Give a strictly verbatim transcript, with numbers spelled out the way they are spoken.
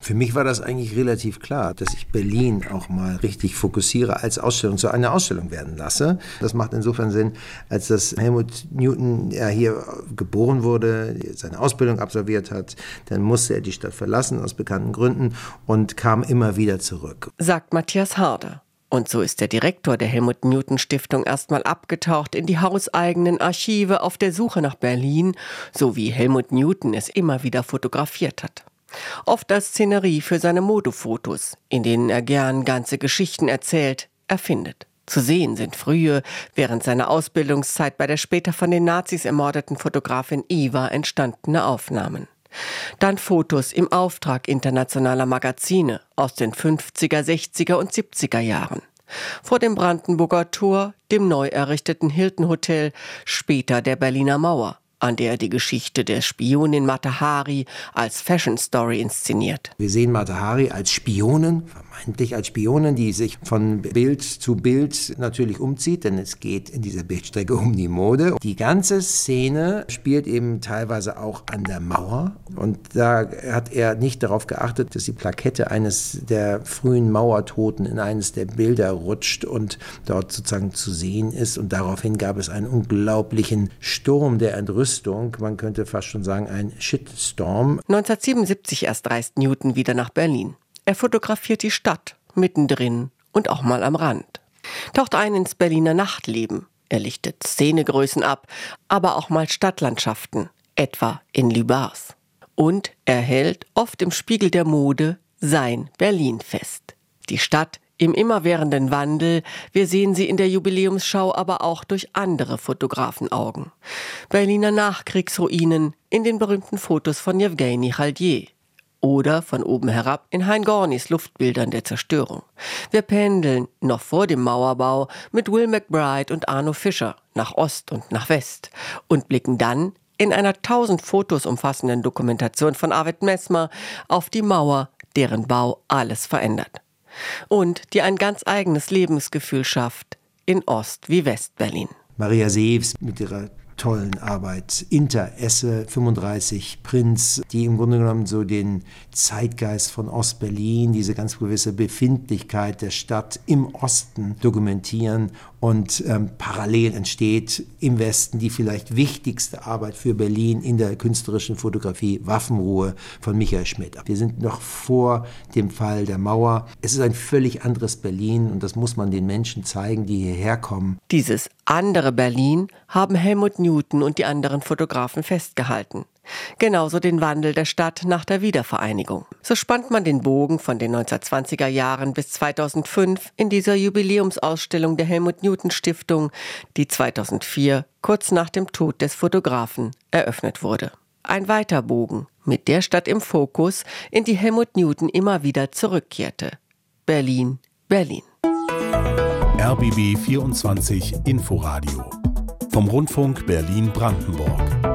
Für mich war das eigentlich relativ klar, dass ich Berlin auch mal richtig fokussiere als Ausstellung, zu einer Ausstellung werden lasse. Das macht insofern Sinn, als dass Helmut Newton ja hier geboren wurde, seine Ausbildung absolviert hat. Dann musste er die Stadt verlassen aus bekannten Gründen und kam immer wieder zurück. Sagt Matthias Harder. Und so ist der Direktor der Helmut-Newton-Stiftung erstmal abgetaucht in die hauseigenen Archive auf der Suche nach Berlin, so wie Helmut Newton es immer wieder fotografiert hat. Oft als Szenerie für seine Modefotos, in denen er gern ganze Geschichten erzählt, erfindet. Zu sehen sind frühe, während seiner Ausbildungszeit bei der später von den Nazis ermordeten Fotografin Iva entstandene Aufnahmen. Dann Fotos im Auftrag internationaler Magazine aus den fünfziger, sechziger und siebziger Jahren. Vor dem Brandenburger Tor, dem neu errichteten Hilton Hotel, später der Berliner Mauer, an der er die Geschichte der Spionin Mata Hari als Fashion Story inszeniert. Wir sehen Mata Hari als Spionin, vermeintlich als Spionin, die sich von Bild zu Bild natürlich umzieht, denn es geht in dieser Bildstrecke um die Mode. Die ganze Szene spielt eben teilweise auch an der Mauer und da hat er nicht darauf geachtet, dass die Plakette eines der frühen Mauertoten in eines der Bilder rutscht und dort sozusagen zu sehen ist und daraufhin gab es einen unglaublichen Sturm der Entrüstung. Man könnte fast schon sagen, ein Shitstorm. neunzehnhundertsiebenundsiebzig erst reist Newton wieder nach Berlin. Er fotografiert die Stadt, mittendrin und auch mal am Rand. Taucht ein ins Berliner Nachtleben. Er lichtet Szenegrößen ab, aber auch mal Stadtlandschaften, etwa in Lübars. Und er hält, oft im Spiegel der Mode, sein Berlin fest. Die Stadt im immerwährenden Wandel, wir sehen sie in der Jubiläumsschau aber auch durch andere Fotografenaugen. Berliner Nachkriegsruinen in den berühmten Fotos von Jewgeni Chaldier oder von oben herab in Hein Gornys Luftbildern der Zerstörung. Wir pendeln, noch vor dem Mauerbau, mit Will McBride und Arno Fischer nach Ost und nach West und blicken dann in einer tausend Fotos umfassenden Dokumentation von Arvid Messmer auf die Mauer, deren Bau alles verändert. Und die ein ganz eigenes Lebensgefühl schafft in Ost- wie West-Berlin. Maria Seews mit ihrer tollen Arbeit Inter Esse fünfunddreißig Prinz, die im Grunde genommen so den Zeitgeist von Ostberlin, diese ganz gewisse Befindlichkeit der Stadt im Osten dokumentieren und ähm, parallel entsteht im Westen die vielleicht wichtigste Arbeit für Berlin in der künstlerischen Fotografie, Waffenruhe von Michael Schmidt. Wir sind noch vor dem Fall der Mauer. Es ist ein völlig anderes Berlin und das muss man den Menschen zeigen, die hierher kommen. Dieses andere Berlin haben Helmut Newton und die anderen Fotografen festgehalten. Genauso den Wandel der Stadt nach der Wiedervereinigung. So spannt man den Bogen von den neunzehnhundertzwanziger Jahren bis zweitausendfünf in dieser Jubiläumsausstellung der Helmut-Newton-Stiftung, die zweitausendvier, kurz nach dem Tod des Fotografen, eröffnet wurde. Ein weiter Bogen mit der Stadt im Fokus, in die Helmut Newton immer wieder zurückkehrte. Berlin, Berlin. R B B vierundzwanzig Inforadio vom Rundfunk Berlin-Brandenburg.